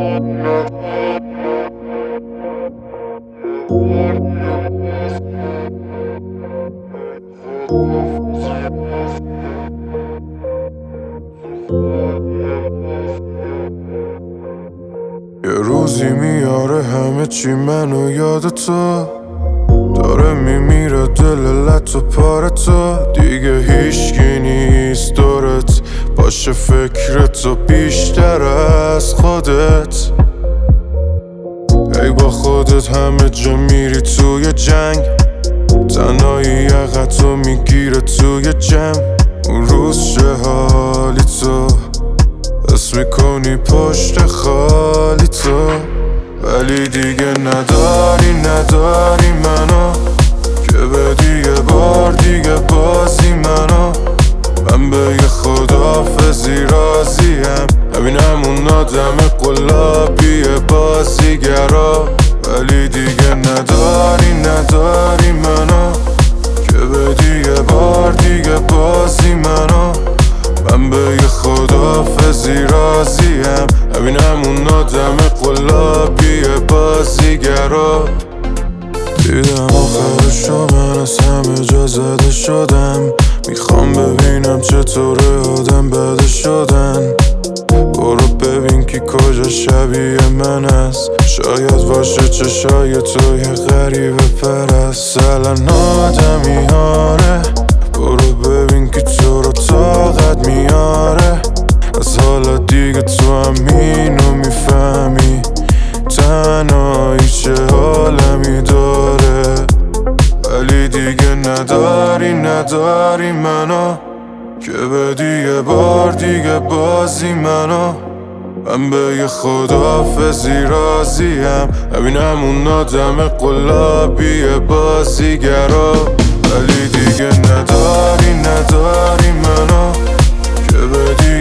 یه روزی میاره همه چی منو یاد تو، داره میمیره دل لط و پاره تو. دیگه هیچکی نیست دورت باشه فکرتو بیشتر از خودت. ای با خودت همه جا میری توی جنگ، تنهایی یقتو میگیره توی جمع. اون روز چه حالی تو حس میکنی پشت خالی تو، ولی دیگه نداری منو که بدی یه بار دیگه بازی منو. من به یه خدافزی راضیم، همین همون آدم قلابی بازیگرا. ولی دیگه نداری منو که بدی یه بار دیگه بازی منو. من به یه خدافزی راضیم، همین همون آدم قلابی بازیگرا. دیدم آخرشو من از همه جا زده شدم، میخوام ببینم چطوره آدم بده شدن. برو ببین کی کجا شبیه من است، شاید باشه چشای تو یه غریبه پرست. الان آدمیاره برو ببین کی تو رو طاقت میاره. از حالا دیگه تو همینو میفهمی تنهایی چه حالمی داره. ولی دیگه نداری منو که بدی یه بار دیگه بازی منو. من به یه خدافزی راضیم، همین همون آدم قلابی بازیگرا. ولی دیگه نداری منو که بدی